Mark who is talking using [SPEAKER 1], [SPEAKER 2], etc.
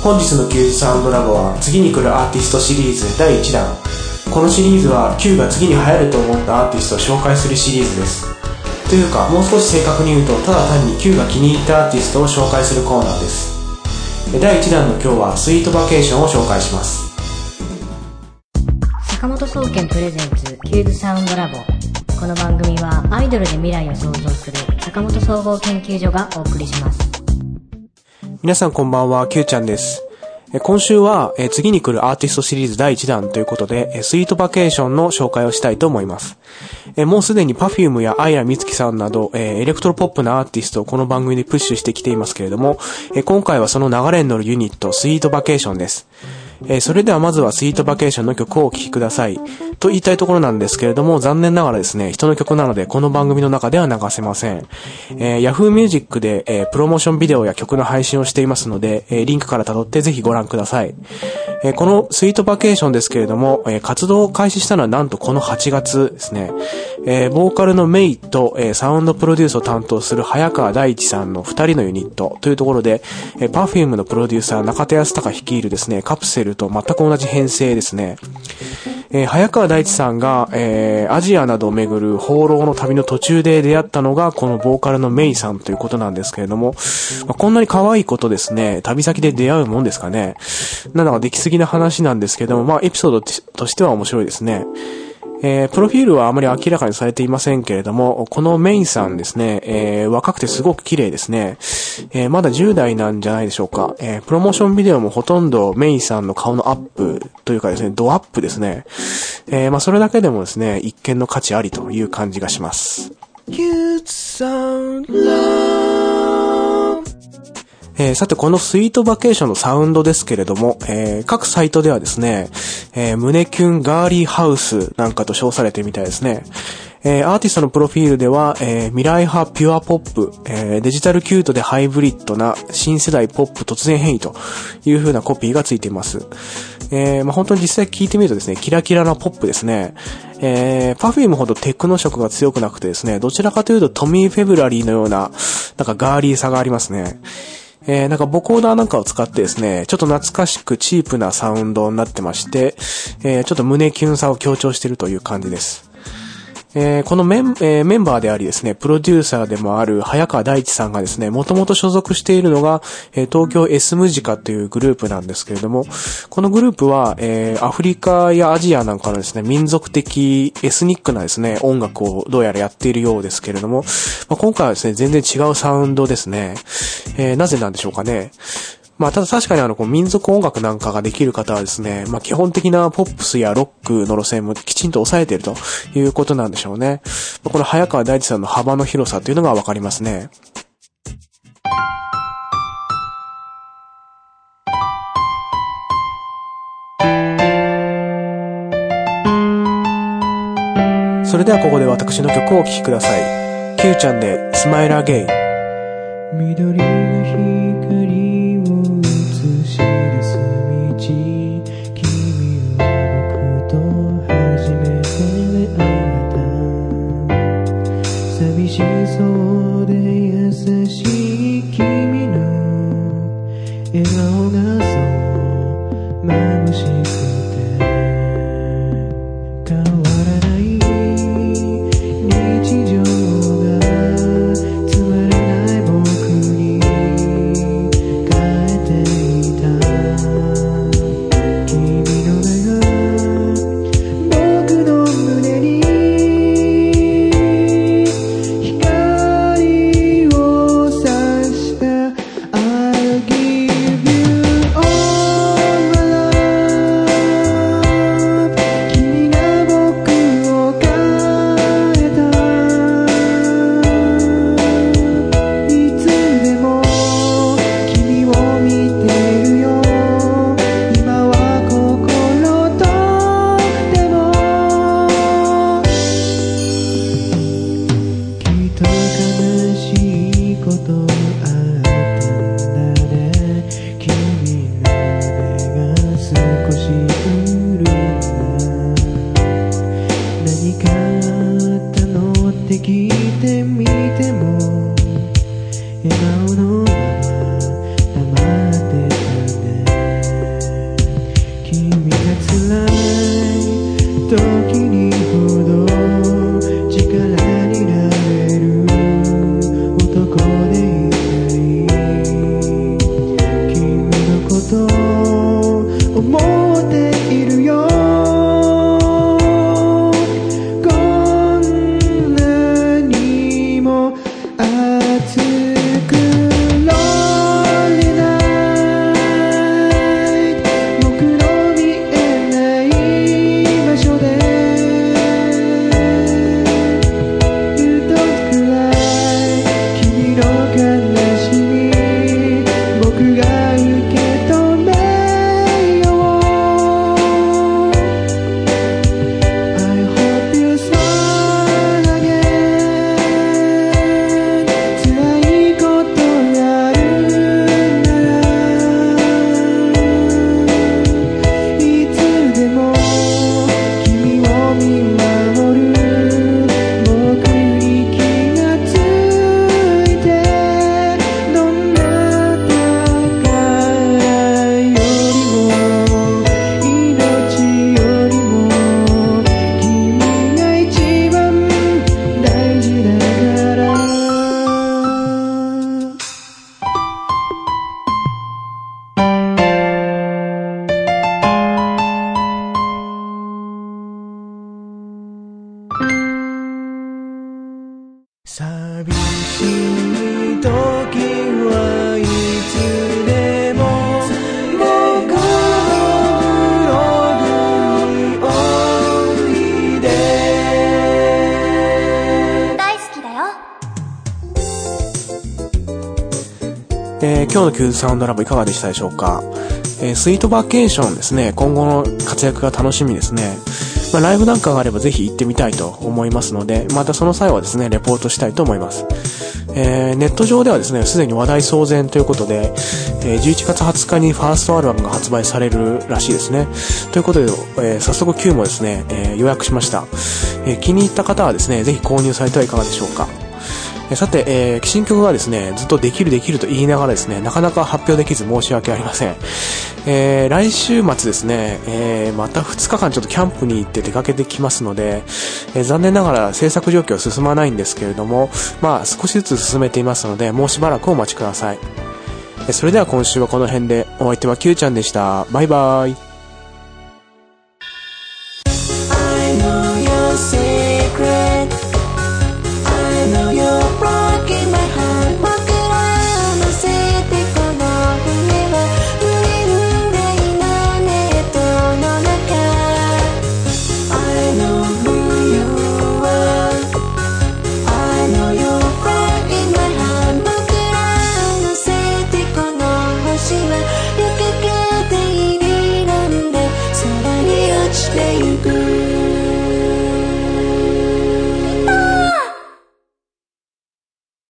[SPEAKER 1] 本日のQサウンドラボは次に来るアーティストシリーズ第1弾。このシリーズは Q が次に流行ると思ったアーティストを紹介するシリーズです。というか、もう少し正確に言うと、ただ単に Q が気に入ったアーティストを紹介するコーナーです。第1弾の今日はスイートバケーションを紹介します。
[SPEAKER 2] 坂本総研プレゼンツキューズサウンドラボ。この番組はアイドルで未来を創造する坂本総合研究所がお送りします。
[SPEAKER 1] 皆さんこんばんは、Q ちゃんです。今週は次に来るアーティストシリーズ第1弾ということで、スイートバケーションの紹介をしたいと思います。もうすでに Perfume やアイラ・ミツキさんなど、エレクトロポップなアーティストをこの番組でプッシュしてきていますけれども、今回はその流れに乗るユニット、スイートバケーションです。それではまずはスイートバケーションの曲をお聴きください。と言いたいところなんですけれども、残念ながらですね、人の曲なのでこの番組の中では流せません。Yahoo Music で、プロモーションビデオや曲の配信をしていますので、リンクから辿ってぜひご覧ください。このスイートバケーションですけれども、活動を開始したのはなんとこの8月ですね。ボーカルのメイと、サウンドプロデュースを担当する早川大地さんの2人のユニットというところで、Perfume のプロデューサー中田康隆率いるですね、カプセルと全く同じ編成ですね。早川大地さんが、アジアなどを巡る放浪の旅の途中で出会ったのがこのボーカルのメイさんということなんですけれども、こんなに可愛い子とですね、旅先で出会うもんですかね。なんだかできすぎな話なんですけども、エピソードとしては面白いですね。プロフィールはあまり明らかにされていませんけれども、このメイさんですね、若くてすごく綺麗ですね。まだ10代なんじゃないでしょうか。プロモーションビデオもほとんどメイさんの顔のアップというかですね、ドアップですね。それだけでもですね、一見の価値ありという感じがします。さてこのスイートバケーションのサウンドですけれども、各サイトではですね、胸キュンガーリーハウスなんかと称されてるみたいですね。アーティストのプロフィールでは、未来派ピュアポップ、デジタルキュートでハイブリッドな新世代ポップ突然変異という風なコピーがついています。本当に実際聞いてみるとですね、キラキラなポップですね。Perfume ほどテクノ色が強くなくてですね、どちらかというとトミー・フェブラリーのような、なんかガーリーさがありますね。なんかボコーダーなんかを使ってですね、ちょっと懐かしくチープなサウンドになってまして、ちょっと胸キュンさを強調しているという感じです。このメンバーでありですね、プロデューサーでもある早川大地さんがですね、もともと所属しているのが、東京エスムジカというグループなんですけれども、このグループは、アフリカやアジアなんかのですね、民族的エスニックなですね、音楽をどうやらやっているようですけれども、今回はですね、全然違うサウンドですね。なぜなんでしょうかね。ただ確かに民族音楽なんかができる方はですね、基本的なポップスやロックの路線もきちんと抑えているということなんでしょうね。この早川大地さんの幅の広さというのがわかりますね。それではここで私の曲をお聴きください。Q ちゃんでスマイルアゲイン。
[SPEAKER 3] 緑の光寂しそうで優しい君の笑顔がそう眩しくて変わらない日常がつまらない僕に変えていた君の名が僕の胸に聞いてみても笑顔のまま黙ってたね寂しい時はいつでも僕のブログにおいで。
[SPEAKER 4] 大好きだよ。
[SPEAKER 1] 今日のキューズサウンドラボいかがでしたでしょうか。スイートバケーションですね、今後の活躍が楽しみですね。ライブなんかがあればぜひ行ってみたいと思いますので、またその際はですね、レポートしたいと思います。ネット上ではですね、すでに話題騒然ということで、11月20日にファーストアルバムが発売されるらしいですね。ということで、早速 Q もですね、予約しました。気に入った方はですね、ぜひ購入されてはいかがでしょうか。さて、新曲がですね、ずっとできると言いながらですね、なかなか発表できず申し訳ありません。来週末ですね、また2日間ちょっとキャンプに行って出かけてきますので、残念ながら制作状況は進まないんですけれども、少しずつ進めていますので、もうしばらくお待ちください。それでは今週はこの辺で、お相手は Q ちゃんでした。バイバイ。